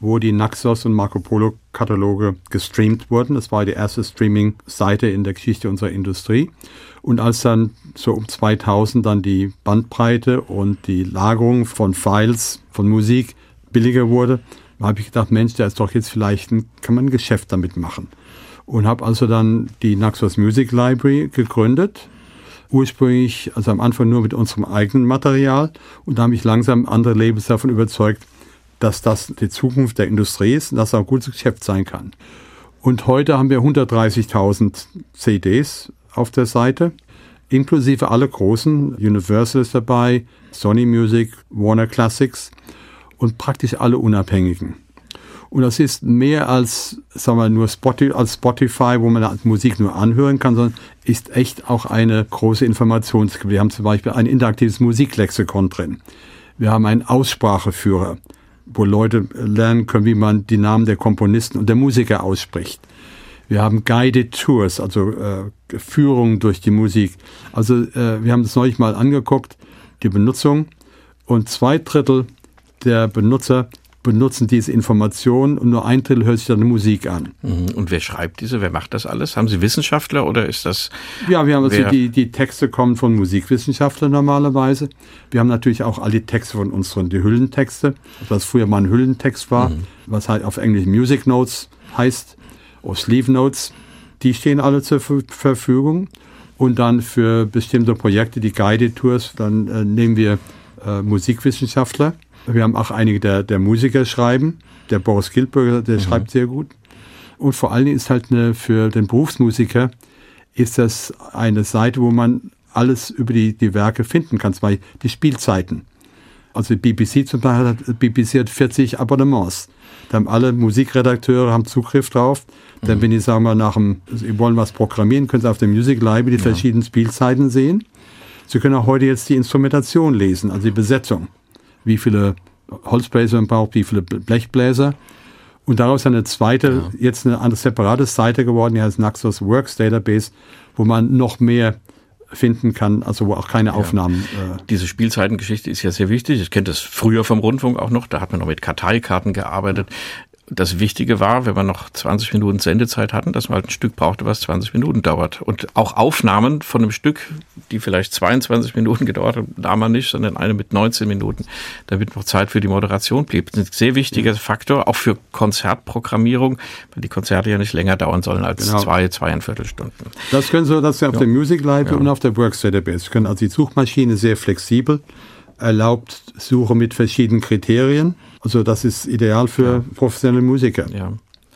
wo die Naxos und Marco Polo Kataloge gestreamt wurden. Das war die erste Streaming-Seite in der Geschichte unserer Industrie. Und als dann so um zweitausend dann die Bandbreite und die Lagerung von Files, von Musik billiger wurde, habe ich gedacht, Mensch, da ist doch jetzt vielleicht ein, kann man ein Geschäft damit machen. Und habe also dann die Naxos Music Library gegründet. Ursprünglich, also am Anfang nur mit unserem eigenen Material. Und da habe ich langsam andere Labels davon überzeugt, dass das die Zukunft der Industrie ist und dass es auch ein gutes Geschäft sein kann. Und heute haben wir hundertdreißigtausend C Ds auf der Seite, inklusive alle großen. Universal ist dabei, Sony Music, Warner Classics und praktisch alle Unabhängigen. Und das ist mehr als, sagen wir, nur Spotify, als Spotify, wo man Musik nur anhören kann, sondern ist echt auch eine große Informationsquelle. Wir haben zum Beispiel ein interaktives Musiklexikon drin. Wir haben einen Ausspracheführer, wo Leute lernen können, wie man die Namen der Komponisten und der Musiker ausspricht. Wir haben Guided Tours, also äh, Führungen durch die Musik. Also äh, wir haben das neulich mal angeguckt, die Benutzung. Und zwei Drittel der Benutzer benutzen diese Informationen und nur ein Drittel hört sich dann die Musik an. Und wer schreibt diese? Wer macht das alles? Haben Sie Wissenschaftler oder ist das... Ja, wir haben also die, die Texte kommen von Musikwissenschaftlern normalerweise. Wir haben natürlich auch all die Texte von unseren, die Hüllentexte, was früher mal ein Hüllentext war, mhm. was halt auf Englisch Music Notes heißt, oder Sleeve Notes. Die stehen alle zur Verfügung. Und dann für bestimmte Projekte, die Guided Tours, dann äh, nehmen wir äh, Musikwissenschaftler. Wir haben auch einige der, der Musiker schreiben. Der Boris Giltburger, der mhm. schreibt sehr gut. Und vor allen Dingen ist halt eine, für den Berufsmusiker ist das eine Seite, wo man alles über die, die Werke finden kann. Zum Beispiel die Spielzeiten. Also die B B C zum Beispiel hat, B B C hat vierzig Abonnements. Da haben alle Musikredakteure haben Zugriff drauf. Mhm. Denn wenn die sagen wir nach dem, sie wollen was programmieren, können sie auf der Music Library die ja. verschiedenen Spielzeiten sehen. Sie können auch heute jetzt die Instrumentation lesen, also die Besetzung. Wie viele Holzbläser man braucht, wie viele Blechbläser. Und daraus eine zweite, ja. jetzt eine andere separate Seite geworden, die heißt Naxos Works Database, wo man noch mehr finden kann, also wo auch keine ja. Aufnahmen... Äh Diese Spielzeitengeschichte ist ja sehr wichtig. Ich kenne das früher vom Rundfunk auch noch, da hat man noch mit Karteikarten gearbeitet. Das Wichtige war, wenn wir noch zwanzig Minuten Sendezeit hatten, dass man halt ein Stück brauchte, was zwanzig Minuten dauert. Und auch Aufnahmen von einem Stück, die vielleicht zweiundzwanzig Minuten gedauert haben, da man nicht, sondern eine mit neunzehn Minuten, damit noch Zeit für die Moderation blieb. Das ist ein sehr wichtiger Faktor, auch für Konzertprogrammierung, weil die Konzerte ja nicht länger dauern sollen als genau. zwei, zweieinviertel Stunden. Das können Sie, das Sie auf ja. der Music Library ja. und auf der Works Database können. Also die Suchmaschine sehr flexibel, erlaubt Suche mit verschiedenen Kriterien. Also das ist ideal für ja. professionelle Musiker. Ja.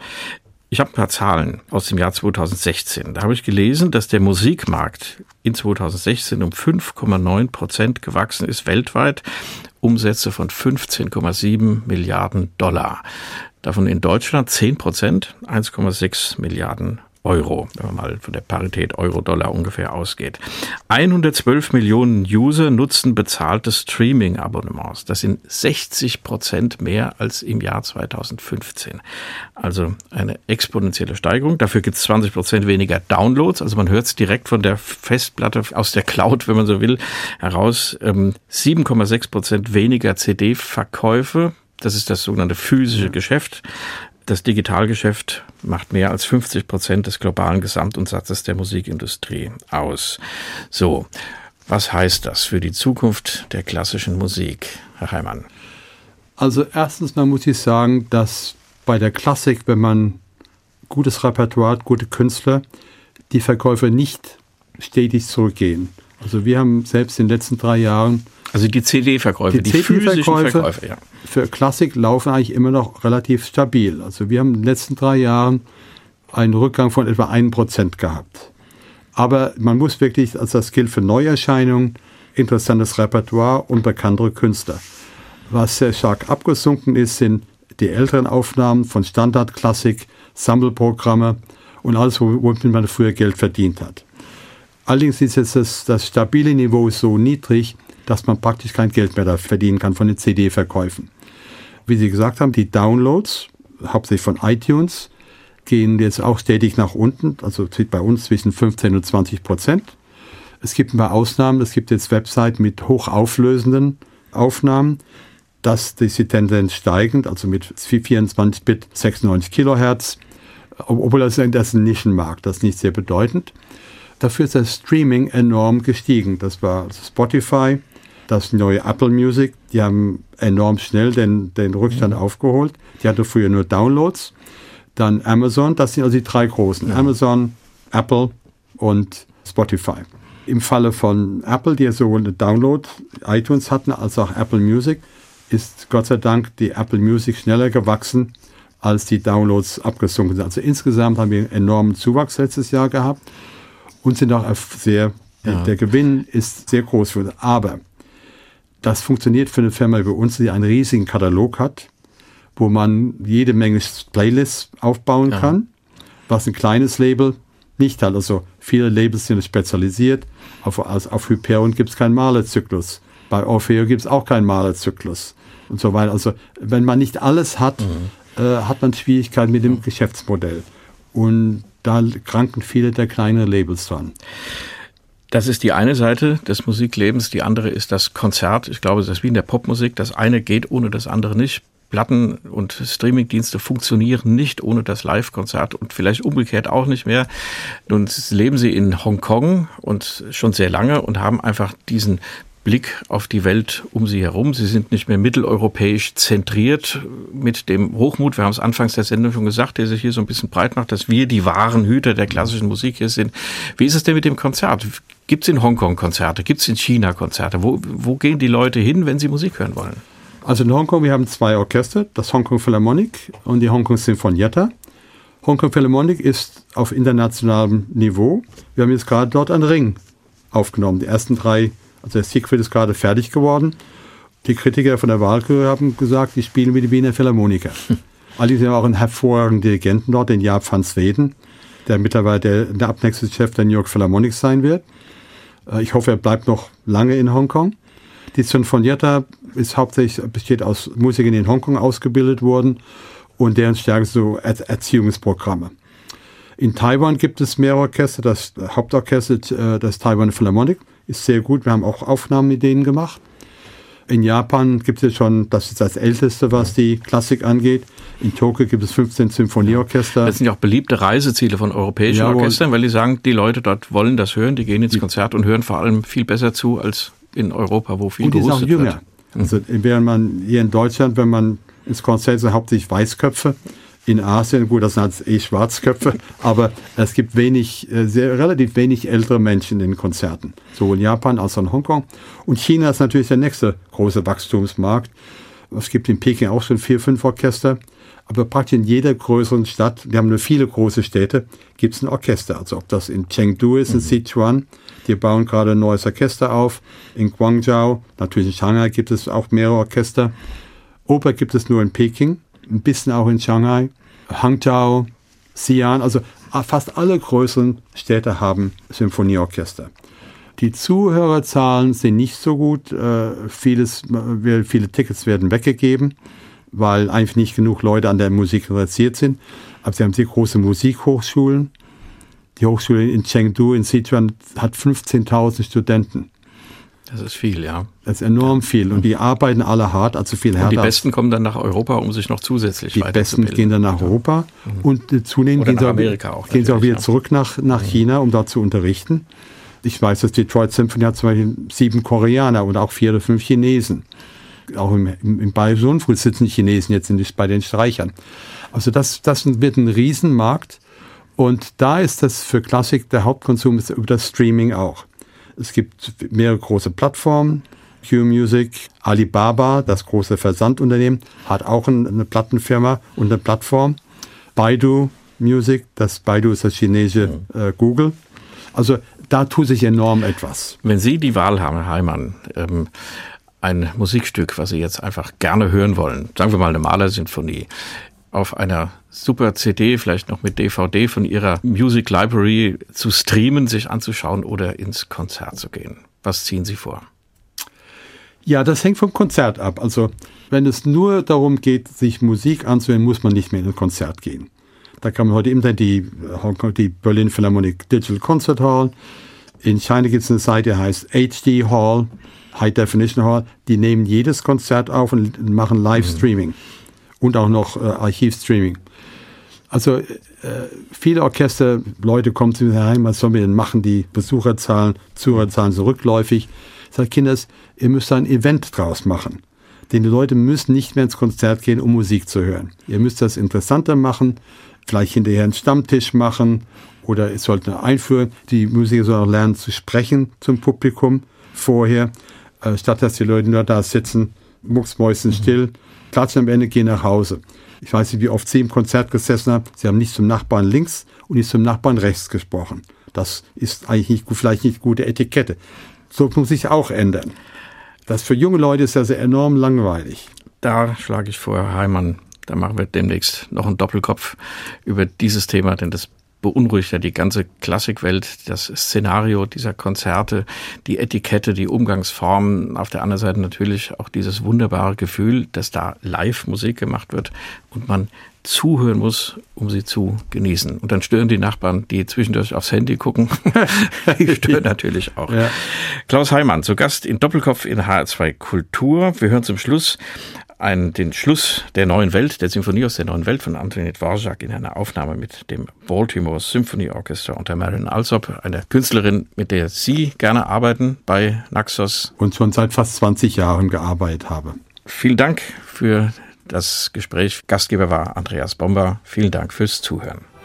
Ich habe ein paar Zahlen aus dem Jahr zweitausendsechzehn. Da habe ich gelesen, dass der Musikmarkt in zweitausendsechzehn um fünf Komma neun Prozent gewachsen ist weltweit. Umsätze von fünfzehn Komma sieben Milliarden Dollar. Davon in Deutschland zehn Prozent, eins Komma sechs Milliarden Euro, wenn man mal von der Parität Euro-Dollar ungefähr ausgeht. hundertzwölf Millionen User nutzen bezahlte Streaming-Abonnements. Das sind sechzig Prozent mehr als im Jahr zweitausendfünfzehn. Also eine exponentielle Steigerung. Dafür gibt es zwanzig Prozent weniger Downloads. Also man hört es direkt von der Festplatte aus der Cloud, wenn man so will, heraus. sieben Komma sechs Prozent weniger C D-Verkäufe. Das ist das sogenannte physische Geschäft. Das Digitalgeschäft macht mehr als fünfzig Prozent des globalen Gesamtumsatzes der Musikindustrie aus. So, was heißt das für die Zukunft der klassischen Musik, Herr Heimann? Also erstens mal muss ich sagen, dass bei der Klassik, wenn man gutes Repertoire hat, gute Künstler, die Verkäufe nicht stetig zurückgehen. Also wir haben selbst in den letzten drei Jahren... Also die C D-Verkäufe, die, die physischen Verkäufe, ja. Für Klassik laufen eigentlich immer noch relativ stabil. Also wir haben in den letzten drei Jahren einen Rückgang von etwa ein Prozent gehabt. Aber man muss wirklich, also das gilt für Neuerscheinungen, interessantes Repertoire und bekanntere Künstler. Was sehr stark abgesunken ist, sind die älteren Aufnahmen von Standardklassik, Sammelprogramme und alles, womit man früher Geld verdient hat. Allerdings ist jetzt das, das stabile Niveau so niedrig, dass man praktisch kein Geld mehr da verdienen kann von den C D-Verkäufen. Wie Sie gesagt haben, die Downloads, hauptsächlich von iTunes, gehen jetzt auch stetig nach unten, also bei uns zwischen fünfzehn und zwanzig Prozent. Es gibt ein paar Ausnahmen, es gibt jetzt Webseiten mit hochauflösenden Aufnahmen. dass die Tendenz steigend, also mit vierundzwanzig Bit sechsundneunzig Kilohertz, obwohl das, das ist ein Nischenmarkt, das ist nicht sehr bedeutend. Dafür ist das Streaming enorm gestiegen. Das war Spotify, das neue Apple Music, die haben enorm schnell den, den Rückstand mhm. aufgeholt. Die hatten früher nur Downloads. Dann Amazon, das sind also die drei großen. Ja. Amazon, Apple und Spotify. Im Falle von Apple, die ja sowohl eine Download, iTunes hatten, als auch Apple Music, ist Gott sei Dank die Apple Music schneller gewachsen, als die Downloads abgesunken sind. Also insgesamt haben wir einen enormen Zuwachs letztes Jahr gehabt und sind auch sehr, ja. der Gewinn ist sehr groß für uns. Aber das funktioniert für eine Firma wie uns, die einen riesigen Katalog hat, wo man jede Menge Playlists aufbauen ja. kann, was ein kleines Label nicht hat. Also viele Labels sind spezialisiert. Auf, also auf Hyperion gibt es keinen Malerzyklus. Bei Orfeo gibt es auch keinen Malerzyklus und so weiter. Also wenn man nicht alles hat, mhm. äh, hat man Schwierigkeiten mit dem mhm. Geschäftsmodell. Und da kranken viele der kleinen Labels dran. Das ist die eine Seite des Musiklebens. Die andere ist das Konzert. Ich glaube, das ist wie in der Popmusik. Das eine geht ohne das andere nicht. Platten- und Streamingdienste funktionieren nicht ohne das Live-Konzert und vielleicht umgekehrt auch nicht mehr. Nun leben Sie in Hongkong und schon sehr lange und haben einfach diesen Blick auf die Welt um Sie herum. Sie sind nicht mehr mitteleuropäisch zentriert mit dem Hochmut, wir haben es anfangs der Sendung schon gesagt, der sich hier so ein bisschen breit macht, dass wir die wahren Hüter der klassischen Musik hier sind. Wie ist es denn mit dem Konzert? Gibt es in Hongkong Konzerte? Gibt es in China Konzerte? Wo, wo gehen die Leute hin, wenn sie Musik hören wollen? Also in Hongkong, wir haben zwei Orchester, das Hongkong Philharmonic und die Hongkong Sinfonietta. Hongkong Philharmonic ist auf internationalem Niveau. Wir haben jetzt gerade dort einen Ring aufgenommen. Die ersten drei, also der Siegfried ist gerade fertig geworden. Die Kritiker von der Wahlküre haben gesagt, die spielen wie die Wiener Philharmoniker. Hm. Allerdings haben wir auch einen hervorragenden Dirigenten dort, den Jaap van Zweden, der mittlerweile der, der abnächste Chef der New York Philharmonic sein wird. Ich hoffe, er bleibt noch lange in Hongkong. Die Sinfonietta ist hauptsächlich, besteht aus Musikern, die in Hongkong ausgebildet wurden und deren Stärke so er- Erziehungsprogramme. In Taiwan gibt es mehrere Orchester. Das Hauptorchester, das Taiwan Philharmonic, ist sehr gut. Wir haben auch Aufnahmen mit denen gemacht. In Japan gibt es schon, das ist das älteste, was die Klassik angeht. In Tokio gibt es fünfzehn Symphonieorchester. Das sind ja auch beliebte Reiseziele von europäischen ja, Orchestern, weil die sagen, die Leute dort wollen das hören, die gehen ins Konzert und hören vor allem viel besser zu als in Europa, wo viel gehustet wird. Und die sind auch jünger. Also während man hier in Deutschland, wenn man ins Konzert ist, hauptsächlich Weißköpfe. In Asien, gut, das sind halt eh Schwarzköpfe, aber es gibt wenig, sehr, relativ wenig ältere Menschen in Konzerten. Sowohl in Japan als auch in Hongkong. Und China ist natürlich der nächste große Wachstumsmarkt. Es gibt in Peking auch schon vier, fünf Orchester. Aber praktisch in jeder größeren Stadt, wir haben nur viele große Städte, gibt es ein Orchester. Also ob das in Chengdu ist, in mhm. Sichuan, die bauen gerade ein neues Orchester auf. In Guangzhou, natürlich in Shanghai gibt es auch mehrere Orchester. Oper gibt es nur in Peking, ein bisschen auch in Shanghai, Hangzhou, Xi'an, also fast alle größeren Städte haben Symphonieorchester. Die Zuhörerzahlen sind nicht so gut, äh, vieles, viele Tickets werden weggegeben, weil einfach nicht genug Leute an der Musik interessiert sind. Aber sie haben sehr große Musikhochschulen. Die Hochschule in Chengdu in Sichuan hat fünfzehntausend Studenten. Das ist viel, ja. Das ist enorm viel. Und die arbeiten alle hart, also viel härter. Und die Besten kommen dann nach Europa, um sich noch zusätzlich die weiterzubilden. Die Besten gehen dann nach Europa. Mhm. Und äh, zunehmend gehen sie, Amerika auch, gehen sie auch wieder ja. zurück nach, nach mhm. China, um dort zu unterrichten. Ich weiß, dass Detroit Symphony hat zum Beispiel sieben Koreaner und auch vier oder fünf Chinesen. Auch im, im, im Bayerischen Rundfunk sitzen Chinesen jetzt nicht bei den Streichern. Also das, das wird ein Riesenmarkt. Und da ist das für Klassik der Hauptkonsum ist über das Streaming auch. Es gibt mehrere große Plattformen. Q-Music, Alibaba, das große Versandunternehmen, hat auch eine Plattenfirma und eine Plattform. Baidu Music, das Baidu ist das chinesische äh, Google. Also da tut sich enorm etwas. Wenn Sie die Wahl haben, Herr Heimann, ähm, ein Musikstück, was Sie jetzt einfach gerne hören wollen, sagen wir mal eine Malersinfonie, auf einer super C D, vielleicht noch mit D V D von Ihrer Music Library zu streamen, sich anzuschauen oder ins Konzert zu gehen. Was ziehen Sie vor? Ja, das hängt vom Konzert ab. Also wenn es nur darum geht, sich Musik anzuhören, muss man nicht mehr in ein Konzert gehen. Da kann man heute im Internet die, die Berlin Philharmonic Digital Concert Hall. In China gibt es eine Seite, die heißt H D Hall, High Definition Hall. Die nehmen jedes Konzert auf und machen Live-Streaming. Mhm. Und auch noch äh, Archiv-Streaming. Also äh, viele Orchester, Leute kommen zu mir heim, was sollen wir denn machen? Die Besucherzahlen, Zuhörerzahlen so rückläufig. Ich sage, Kinders, ihr müsst ein Event draus machen. Denn die Leute müssen nicht mehr ins Konzert gehen, um Musik zu hören. Ihr müsst das interessanter machen, vielleicht hinterher einen Stammtisch machen oder es sollte eine Einführung. Die Musiker sollen auch lernen zu sprechen zum Publikum vorher, äh, statt dass die Leute nur da sitzen, mucksmäuschenstill, klatschen am Ende, gehen nach Hause. Ich weiß nicht, wie oft Sie im Konzert gesessen haben. Sie haben nicht zum Nachbarn links und nicht zum Nachbarn rechts gesprochen. Das ist eigentlich nicht, vielleicht nicht gute Etikette. So muss sich auch ändern. Das für junge Leute ist also enorm langweilig. Da schlage ich vor, Herr Heimann, da machen wir demnächst noch einen Doppelkopf über dieses Thema, denn das beunruhigt ja die ganze Klassikwelt, das Szenario dieser Konzerte, die Etikette, die Umgangsformen, auf der anderen Seite natürlich auch dieses wunderbare Gefühl, dass da live Musik gemacht wird und man zuhören muss, um sie zu genießen. Und dann stören die Nachbarn, die zwischendurch aufs Handy gucken. Die stören natürlich auch. Ja. Klaus Heimann, zu Gast in Doppelkopf in H R zwei Kultur. Wir hören zum Schluss einen, den Schluss der neuen Welt, der Symphonie aus der neuen Welt von Antoinette Dvorak in einer Aufnahme mit dem Baltimore Symphony Orchestra unter Marion Alsop, einer Künstlerin, mit der Sie gerne arbeiten bei Naxos. Und schon seit fast zwanzig Jahren gearbeitet habe. Vielen Dank für das Gespräch. Gastgeber war Andreas Bomber. Vielen Dank fürs Zuhören.